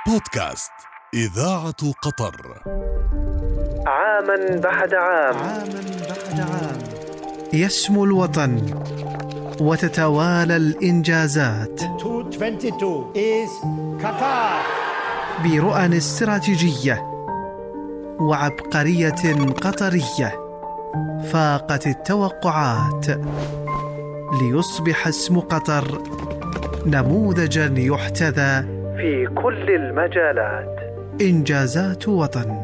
بودكاست إذاعة قطر. عاماً بعد عام يسمو الوطن وتتوالى الإنجازات 2022 is Qatar. برؤى استراتيجية وعبقرية قطرية فاقت التوقعات، ليصبح اسم قطر نموذجاً يحتذى في كل المجالات. إنجازات وطن.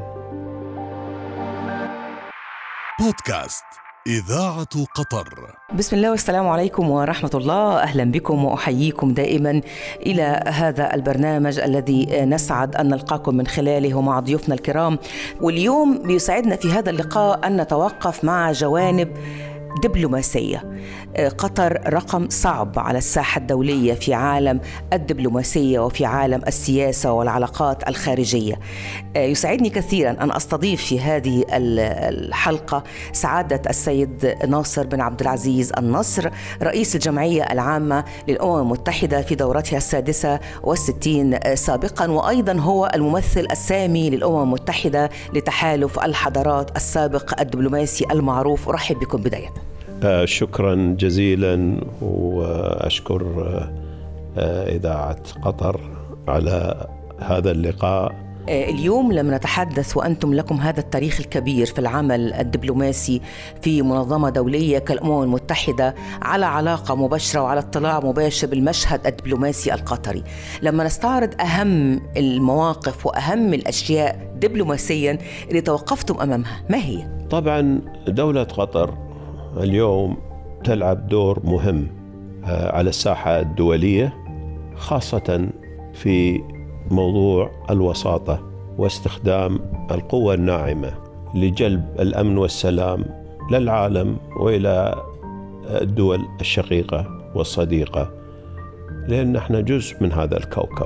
بودكاست إذاعة قطر. بسم الله والسلام عليكم ورحمة الله. أهلا بكم وأحييكم دائما إلى هذا البرنامج الذي نسعد أن نلقاكم من خلاله ومع ضيوفنا الكرام. واليوم بيسعدنا في هذا اللقاء أن نتوقف مع جوانب دبلوماسية. قطر رقم صعب على الساحة الدولية في عالم الدبلوماسية وفي عالم السياسة والعلاقات الخارجية. يسعدني كثيرا أن أستضيف في هذه الحلقة سعادة السيد ناصر بن عبد العزيز النصر، رئيس الجمعية العامة للأمم المتحدة في دورتها 66 سابقا، وأيضا هو الممثل السامي للأمم المتحدة لتحالف الحضارات السابق الدبلوماسي المعروف. أرحب بكم بداية. شكرا جزيلا، وأشكر إذاعة قطر على هذا اللقاء. اليوم لما نتحدث وأنتم لكم هذا التاريخ الكبير في العمل الدبلوماسي في منظمة دولية كالأمم المتحدة، على علاقة مباشرة وعلى اطلاع مباشر بالمشهد الدبلوماسي القطري، لما نستعرض أهم المواقف وأهم الأشياء دبلوماسيا اللي توقفتم أمامها، ما هي؟ طبعا دولة قطر اليوم تلعب دور مهم على الساحة الدولية، خاصة في موضوع الوساطة واستخدام القوة الناعمة لجلب الأمن والسلام للعالم وإلى الدول الشقيقة والصديقة، لأن احنا جزء من هذا الكوكب.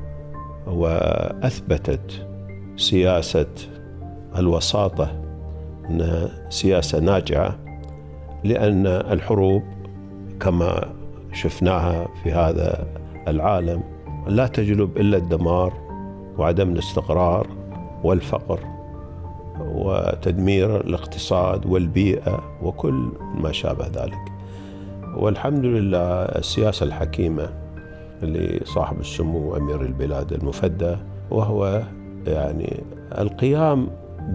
وأثبتت سياسة الوساطة أنها سياسة ناجعة، لأن الحروب كما شفناها في هذا العالم لا تجلب إلا الدمار وعدم الاستقرار والفقر وتدمير الاقتصاد والبيئة وكل ما شابه ذلك. والحمد لله السياسة الحكيمة لصاحب السمو أمير البلاد المفدى، وهو يعني القيام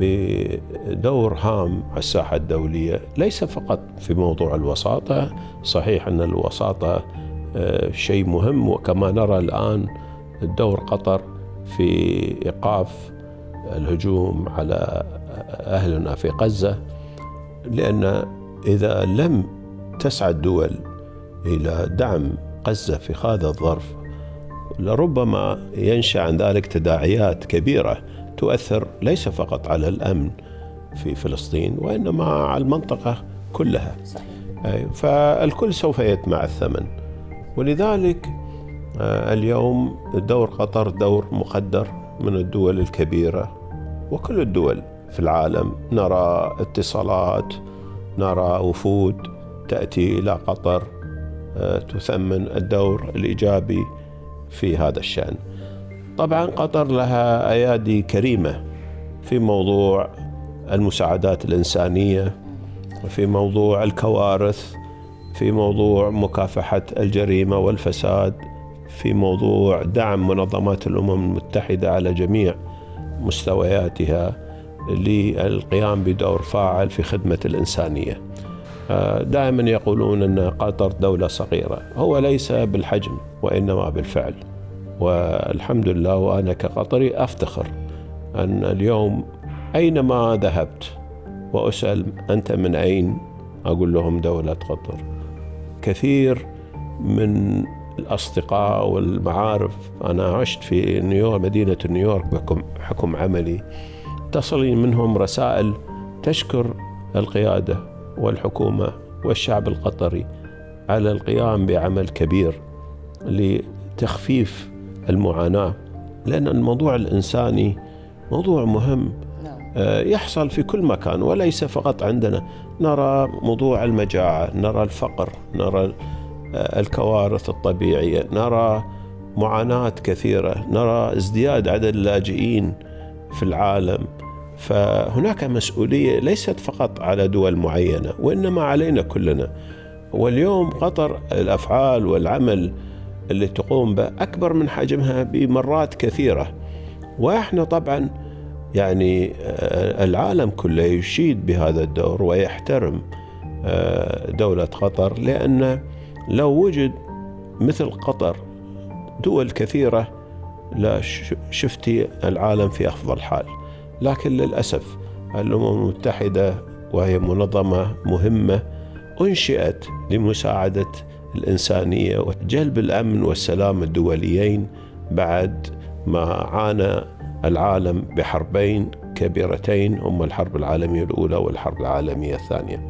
بدور هام على الساحة الدولية، ليس فقط في موضوع الوساطة. صحيح أن الوساطة شيء مهم، وكما نرى الآن دور قطر في إيقاف الهجوم على أهلنا في غزة، لأن إذا لم تسعى الدول إلى دعم غزة في هذا الظرف لربما ينشأ عن ذلك تداعيات كبيرة تؤثر ليس فقط على الأمن في فلسطين وإنما على المنطقة كلها. فالكل سوف يدفع الثمن. ولذلك اليوم دور قطر دور مقدر من الدول الكبيرة وكل الدول في العالم. نرى اتصالات، نرى وفود تأتي إلى قطر تثمن الدور الإيجابي في هذا الشأن. طبعا قطر لها أيادي كريمة في موضوع المساعدات الإنسانية، في موضوع الكوارث، في موضوع مكافحة الجريمة والفساد، في موضوع دعم منظمات الأمم المتحدة على جميع مستوياتها للقيام بدور فاعل في خدمة الإنسانية. دائما يقولون أن قطر دولة صغيرة، هو ليس بالحجم وإنما بالفعل. والحمد لله، وأنا كقطري أفتخر أن اليوم أينما ذهبت وأسأل أنت من أين، أقول لهم دولة قطر. كثير من الأصدقاء والمعارف، أنا عشت في نيويورك، مدينة نيويورك بحكم عملي، تصلي منهم رسائل تشكر القيادة والحكومة والشعب القطري على القيام بعمل كبير لتخفيف المعاناة، لأن الموضوع الإنساني موضوع مهم يحصل في كل مكان وليس فقط عندنا. نرى موضوع المجاعة، نرى الفقر، نرى الكوارث الطبيعية، نرى معاناة كثيرة، نرى ازدياد عدد اللاجئين في العالم. فهناك مسؤولية ليست فقط على دول معينة وإنما علينا كلنا. واليوم قطر الأفعال والعمل اللي تقوم به أكبر من حجمها بمرات كثيرة، وإحنا طبعا يعني العالم كله يشيد بهذا الدور ويحترم دولة قطر، لأن لو وجد مثل قطر دول كثيرة لا شفتي العالم في أفضل حال. لكن للأسف الأمم المتحدة وهي منظمة مهمة أنشئت لمساعدة الإنسانية وجلب الأمن والسلام الدوليين بعد ما عانى العالم بحربين كبيرتين، هما الحرب العالمية الأولى والحرب العالمية الثانية.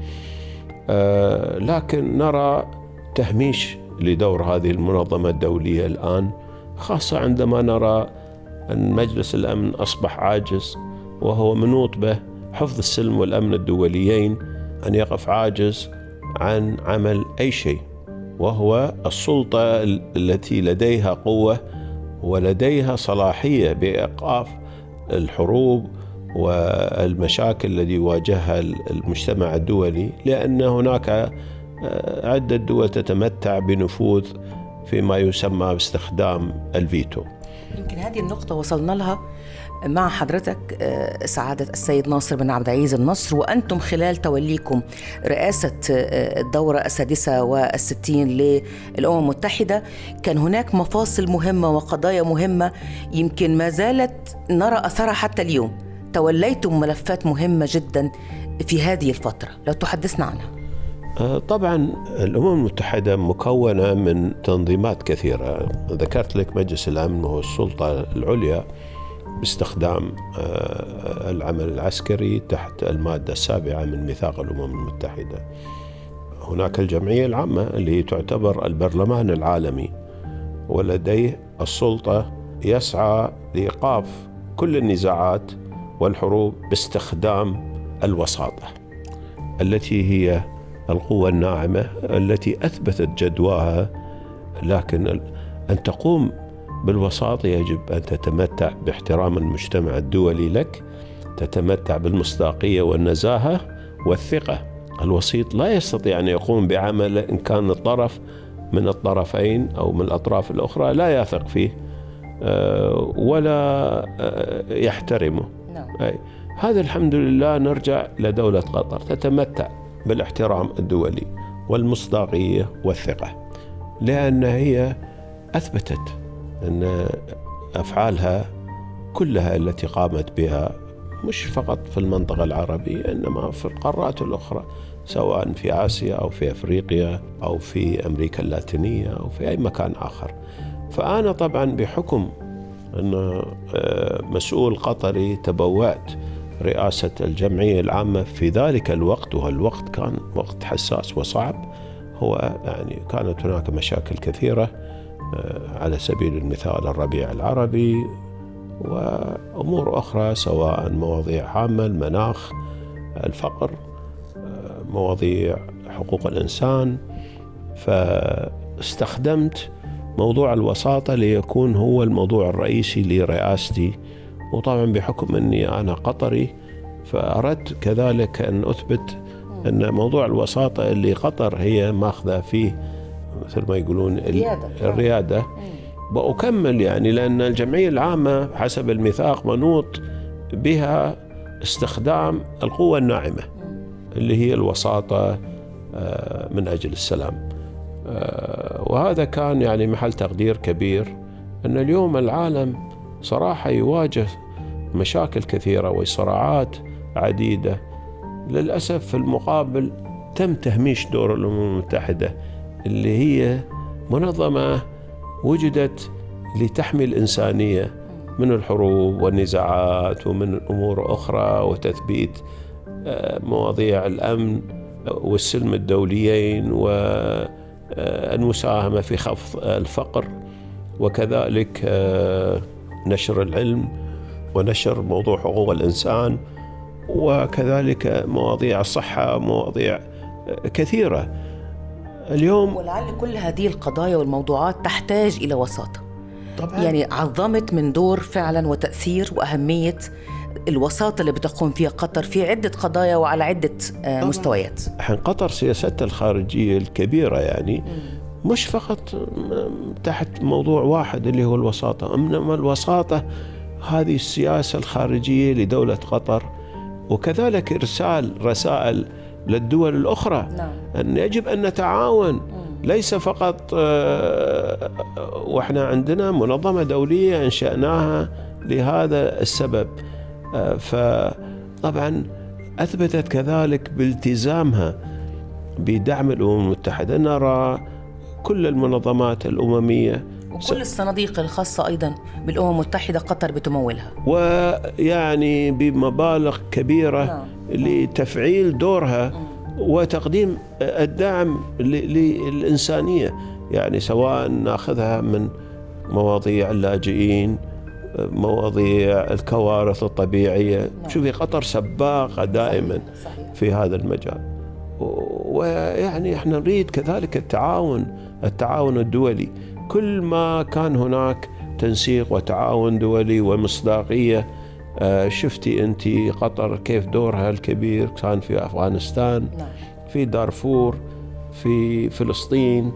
لكن نرى تهميش لدور هذه المنظمة الدولية الآن، خاصة عندما نرى أن مجلس الأمن أصبح عاجز، وهو منوط به حفظ السلم والأمن الدوليين، أن يقف عاجز عن عمل أي شيء، وهو السلطة التي لديها قوة ولديها صلاحية بإيقاف الحروب والمشاكل التي يواجهها المجتمع الدولي، لأن هناك عدة دول تتمتع بنفوذ فيما يسمى باستخدام الفيتو. يمكن هذه النقطة وصلنا لها مع حضرتك سعادة السيد ناصر بن عبد العزيز النصر، وأنتم خلال توليكم رئاسة الدورة 66 للأمم المتحدة كان هناك مفاصل مهمة وقضايا مهمة يمكن ما زالت نرى أثرها حتى اليوم. توليتم ملفات مهمة جدا في هذه الفترة، لو تحدثنا عنها. طبعا الأمم المتحدة مكونة من تنظيمات كثيرة. ذكرت لك مجلس الأمن وهو السلطة العليا باستخدام العمل العسكري تحت المادة 7 من ميثاق الأمم المتحدة. هناك الجمعية العامة اللي تعتبر البرلمان العالمي، ولديه السلطة يسعى لإيقاف كل النزاعات والحروب باستخدام الوساطة التي هي القوة الناعمة التي أثبتت جدواها. لكن أن تقوم بالوساطة يجب أن تتمتع باحترام المجتمع الدولي لك، تتمتع بالمصداقية والنزاهة والثقة. الوسيط لا يستطيع أن يقوم بعمل إن كان الطرف من الطرفين أو من الأطراف الأخرى لا يثق فيه ولا يحترمه. هذا الحمد لله نرجع لدولة قطر تتمتع بالاحترام الدولي والمصداقية والثقة، لأن هي أثبتت أن أفعالها كلها التي قامت بها مش فقط في المنطقة العربية إنما في القارات الأخرى، سواء في آسيا أو في أفريقيا أو في أمريكا اللاتينية أو في أي مكان آخر. فأنا طبعا بحكم أن مسؤول قطري تبوأت رئاسة الجمعية العامة في ذلك الوقت، وهالوقت كان وقت حساس وصعب. هو يعني كانت هناك مشاكل كثيرة على سبيل المثال الربيع العربي وأمور أخرى، سواء مواضيع عامة، المناخ، الفقر، مواضيع حقوق الإنسان. فاستخدمت موضوع الوساطة ليكون هو الموضوع الرئيسي لرئاستي، وطبعا بحكم أني أنا قطري فأردت كذلك أن أثبت أن موضوع الوساطة اللي قطر هي ماخذة فيه مثل ما يقولون الريادة وأكمل، يعني لأن الجمعية العامة حسب الميثاق منوط بها استخدام القوة الناعمة اللي هي الوساطة من أجل السلام. وهذا كان يعني محل تقدير كبير، أن اليوم العالم صراحة يواجه مشاكل كثيرة وصراعات عديدة. للأسف في المقابل تم تهميش دور الأمم المتحدة اللي هي منظمة وجدت لتحمي الإنسانية من الحروب والنزاعات ومن أمور أخرى، وتثبيت مواضيع الأمن والسلم الدوليين والمساهمة في خفض الفقر، وكذلك نشر العلم ونشر موضوع حقوق الإنسان، وكذلك مواضيع الصحة، مواضيع كثيرة اليوم. ولعل كل هذه القضايا والموضوعات تحتاج إلى وساطة، طبعاً. يعني عظمت من دور فعلا وتأثير وأهمية الوساطة اللي بتقوم فيها قطر في عدة قضايا وعلى عدة مستويات. الحين قطر سياستها الخارجية الكبيرة يعني مش فقط تحت موضوع واحد اللي هو الوساطة، إنما الوساطة هذه السياسة الخارجية لدولة قطر، وكذلك إرسال رسائل للدول الأخرى أن يجب أن نتعاون، ليس فقط وإحنا عندنا منظمة دولية أنشأناها لهذا السبب. فطبعا أثبتت كذلك بالتزامها بدعم الأمم المتحدة. نرى كل المنظمات الأممية وكل الصناديق الخاصة أيضا بالأمم المتحدة قطر بتمولها، ويعني بمبالغ كبيرة لتفعيل دورها وتقديم الدعم للإنسانية، يعني سواء نأخذها من مواضيع اللاجئين، مواضيع الكوارث الطبيعية. شوفي قطر سباقة دائما في هذا المجال. ويعني احنا نريد كذلك التعاون الدولي. كل ما كان هناك تنسيق وتعاون دولي ومصداقية. شفتي أنت قطر كيف دورها الكبير كان في أفغانستان، في دارفور، في فلسطين،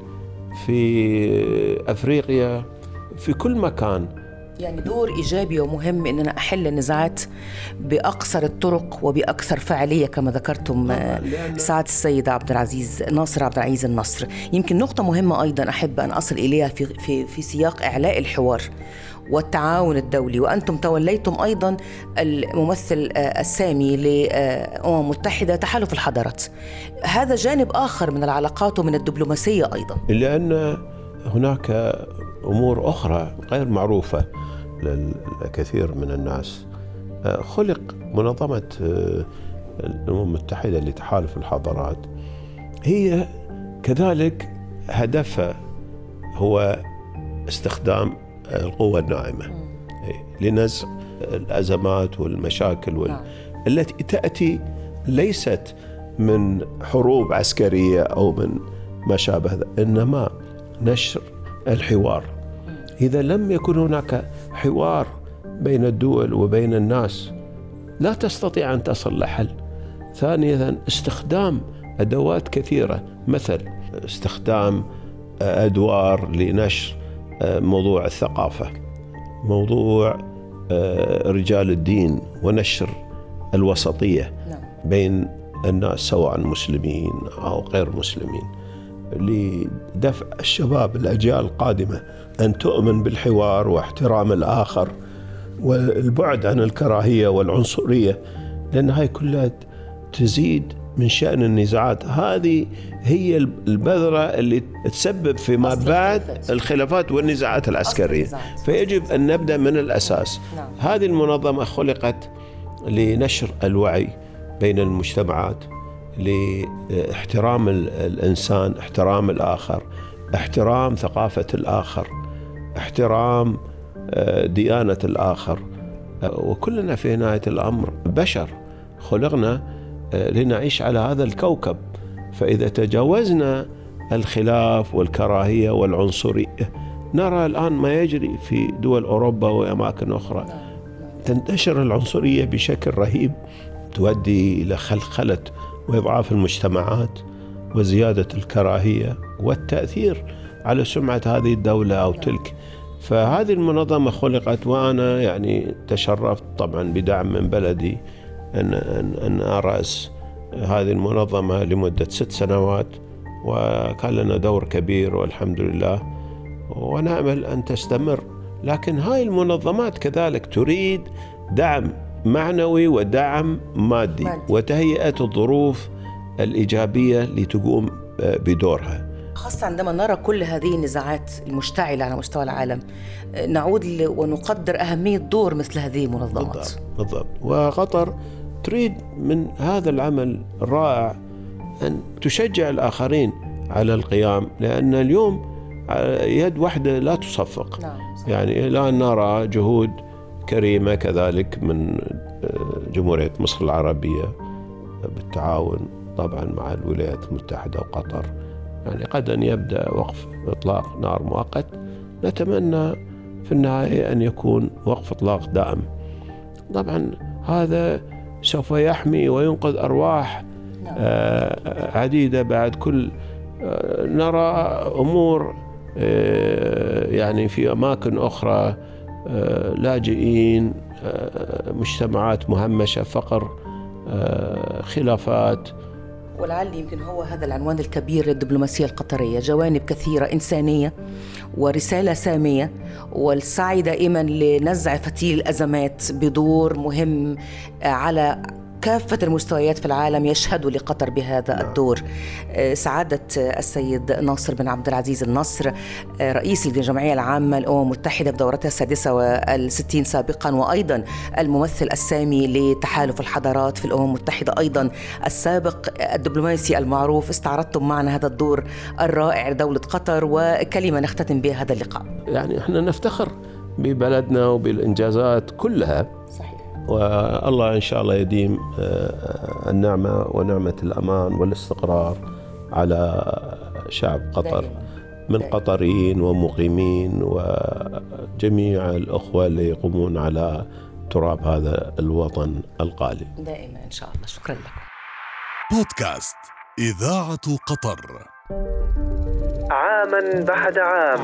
في أفريقيا، في كل مكان. يعني دور إيجابي ومهم إن أنا أحل النزاعات بأقصر الطرق وبأكثر فعالية كما ذكرتم سعادة السيد ناصر عبد العزيز النصر. يمكن نقطة مهمة أيضا أحب أن أصل إليها في سياق إعلاء الحوار والتعاون الدولي، وأنتم توليتم أيضا الممثل السامي لأمم متحدة تحالف الحضارات. هذا جانب آخر من العلاقات ومن الدبلوماسية أيضا، لأن هناك أمور أخرى غير معروفة للكثير من الناس. خلق منظمة الأمم المتحدة لتحالف الحضارات، هي كذلك هدفها هو استخدام القوة الناعمة لنزع الأزمات والمشاكل التي تأتي ليست من حروب عسكرية أو من ما شابه ذلك، إنما نشر الحوار. إذا لم يكن هناك حوار بين الدول وبين الناس لا تستطيع أن تصل لحل. ثانيا استخدام أدوات كثيرة، مثل استخدام أدوار لنشر موضوع الثقافة، موضوع رجال الدين، ونشر الوسطية بين الناس سواء مسلمين أو غير مسلمين، لدفع الشباب الأجيال القادمة أن تؤمن بالحوار واحترام الآخر والبعد عن الكراهية والعنصرية، لأن هاي كلها تزيد من شأن النزاعات. هذه هي البذرة اللي تسبب فيما بعد الخلافات والنزاعات العسكرية. فيجب أن نبدأ من الأساس. هذه المنظمة خلقت لنشر الوعي بين المجتمعات، لاحترام الإنسان، احترام الآخر، احترام ثقافة الآخر، احترام ديانة الآخر. وكلنا في نهاية الأمر بشر، خلقنا لنعيش على هذا الكوكب. فإذا تجاوزنا الخلاف والكراهية والعنصرية، نرى الآن ما يجري في دول أوروبا وأماكن أخرى، تنتشر العنصرية بشكل رهيب، تؤدي إلى خلخلة وإضعاف المجتمعات وزيادة الكراهية والتأثير على سمعة هذه الدولة أو تلك. فهذه المنظمة خلقت، وأنا يعني تشرفت طبعا بدعم من بلدي أن أرأس هذه المنظمة لمدة 6 سنوات، وكان لنا دور كبير والحمد لله، ونأمل أن تستمر. لكن هاي المنظمات كذلك تريد دعم معنوي ودعم مادي وتهيئة الظروف الإيجابية لتقوم بدورها، خاصة عندما نرى كل هذه النزاعات المشتعلة على مستوى العالم. نعود ونقدر أهمية دور مثل هذه المنظمات. بالضبط. وقطر تريد من هذا العمل الرائع أن تشجع الآخرين على القيام، لأن اليوم يد واحدة لا تصفق. يعني الآن نرى جهود كريمة كذلك من جمهورية مصر العربية بالتعاون طبعا مع الولايات المتحدة وقطر، يعني قد أن يبدأ وقف إطلاق نار مؤقت. نتمنى في النهاية أن يكون وقف إطلاق دائم. طبعا هذا سوف يحمي وينقذ أرواح عديدة. بعد كل نرى أمور يعني في أماكن أخرى لاجئين، مجتمعات مهمشة، فقر، خلافات. ولعل يمكن هو هذا العنوان الكبير للدبلوماسية القطرية، جوانب كثيرة إنسانية ورسالة سامية، والسعي دائما لنزع فتيل الأزمات بدور مهم على كافة المستويات في العالم يشهدوا لقطر بهذا الدور. سعادة السيد ناصر بن عبد العزيز النصر، رئيس الجمعية العامة للأمم المتحدة بدورتها 66 سابقا، وأيضا الممثل السامي لتحالف الحضارات في الأمم المتحدة أيضا السابق، الدبلوماسي المعروف، استعرضتم معنا هذا الدور الرائع لدولة قطر، وكلمة نختتم بها هذا اللقاء. يعني احنا نفتخر ببلدنا وبالإنجازات كلها. صحيح. والله إن شاء الله يديم النعمة ونعمة الأمان والاستقرار على شعب قطر من قطريين ومقيمين وجميع الأخوة اللي يقومون على تراب هذا الوطن الغالي دائما إن شاء الله. شكرا لكم. بودكاست إذاعة قطر. عاما بعد عام،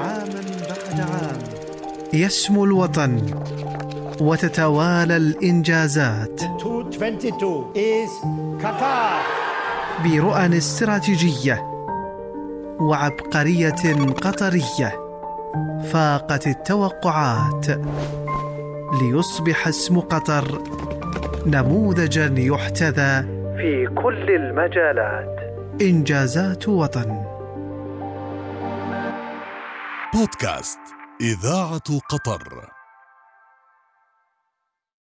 يسمو الوطن وتتوالى الإنجازات 2022 is Qatar. برؤى استراتيجية وعبقرية قطرية فاقت التوقعات، ليصبح اسم قطر نموذجا يحتذى في كل المجالات. إنجازات وطن. بودكاست إذاعة قطر.